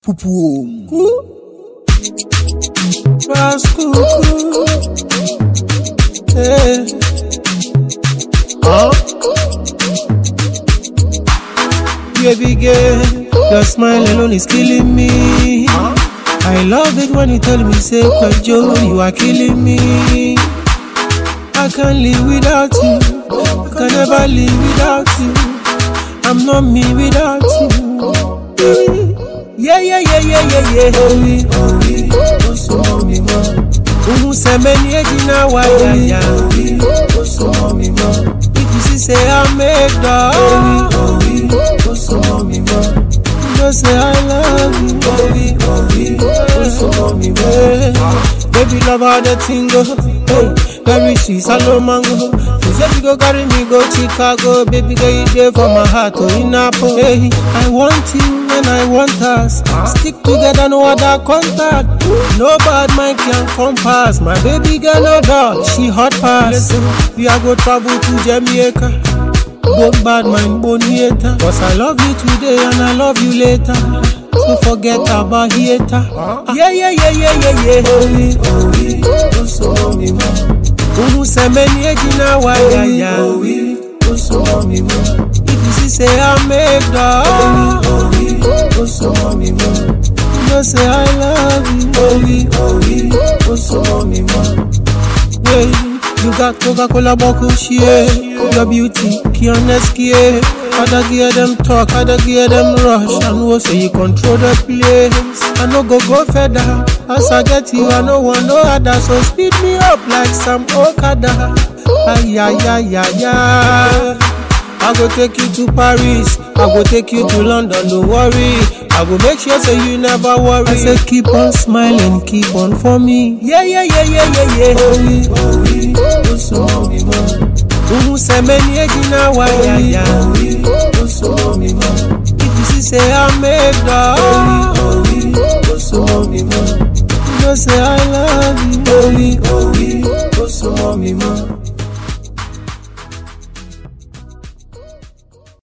Poupou. Rascucu. Hey. Baby girl, your smile alone is killing me. I love it when you tell me, say, Kwajo, you are killing me. I can't live without you. I can never live without you. I'm not me without you. Yeah. Oh, so mommy, say many ejina wa ya. Oh, so mommy, if you see say I make dog. Oh, so mommy, just say I love you. Oh, so mommy, baby love how the thing go. Hey, very sweet, hello mango. You said you go carry me go Chicago, baby girl you there for my heart, oh in Apple. Hey, I want you and I want us. Stick together, no other contact. No bad mind can come past. My baby girl no dog, she hot pass. We are go travel to Jamaica. Both bad mind, bonieta. Cause I love you today and I love you later. So forget about hater. Yeah. Oh, so mommy, say many ejina wa ya. Oh, so mommy, if you see say I make dog. Oh, so mommy, just say I love you. Oh, so mommy, yeah. You got Coca-Cola bottle share. Your beauty, Kioneski. Other gear them talk, other gear them rush. And we'll say you control the place. I no go further. As I get you, I no want no other. So speed me up like some Okada. Ay. I go take you to Paris. I go take you to London, don't worry. I go make sure so you never worry. I say keep on smiling, keep on for me. Yeah. Oh, so mommy, say many ejina wa ya. Oh, so mommy, if you see say I make dog. Oh, so mommy, just say I love you.